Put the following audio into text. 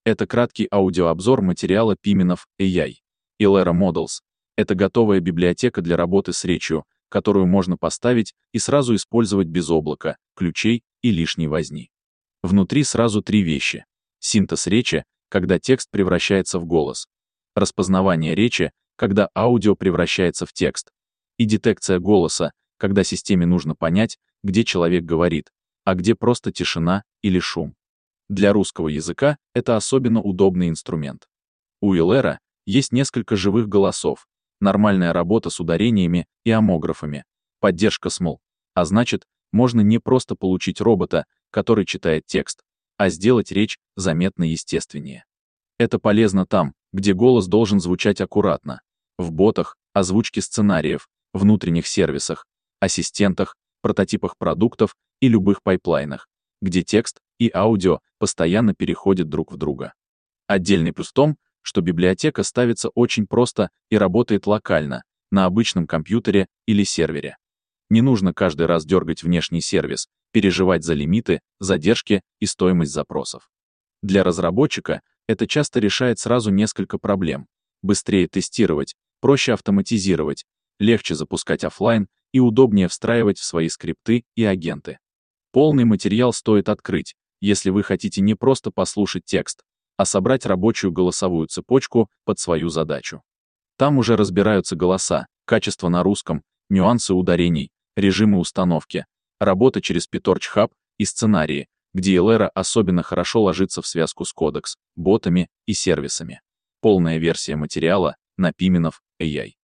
Это краткий аудиообзор материала Piminov AI. Ilera Models — это готовая библиотека для работы с речью, которую можно поставить и сразу использовать без облака, ключей и лишней возни. Внутри сразу три вещи. Синтез речи, когда текст превращается в голос. Распознавание речи, когда аудио превращается в текст. И детекция голоса, когда системе нужно понять, где человек говорит, а где просто тишина или шум. Для русского языка это особенно удобный инструмент. У Ilera есть несколько живых голосов, нормальная работа с ударениями и омографами, поддержка смол, а значит, можно не просто получить робота, который читает текст, а сделать речь заметно естественнее. Это полезно там, где голос должен звучать аккуратно, в ботах, озвучке сценариев, внутренних сервисах, ассистентах, прототипах продуктов и любых пайплайнах, где текст и аудио постоянно переходят друг в друга. Отдельный плюс в том, что библиотека ставится очень просто и работает локально, на обычном компьютере или сервере. Не нужно каждый раз дергать внешний сервис, переживать за лимиты, задержки и стоимость запросов. Для разработчика это часто решает сразу несколько проблем. Быстрее тестировать, проще автоматизировать, легче запускать офлайн и удобнее встраивать в свои скрипты и агенты. Полный материал стоит открыть, если вы хотите не просто послушать текст, а собрать рабочую голосовую цепочку под свою задачу. Там уже разбираются голоса, качество на русском, нюансы ударений, режимы установки, работа через PyTorch Hub и сценарии, где Ilera особенно хорошо ложится в связку с Codex, ботами и сервисами. Полная версия материала на Piminov AI.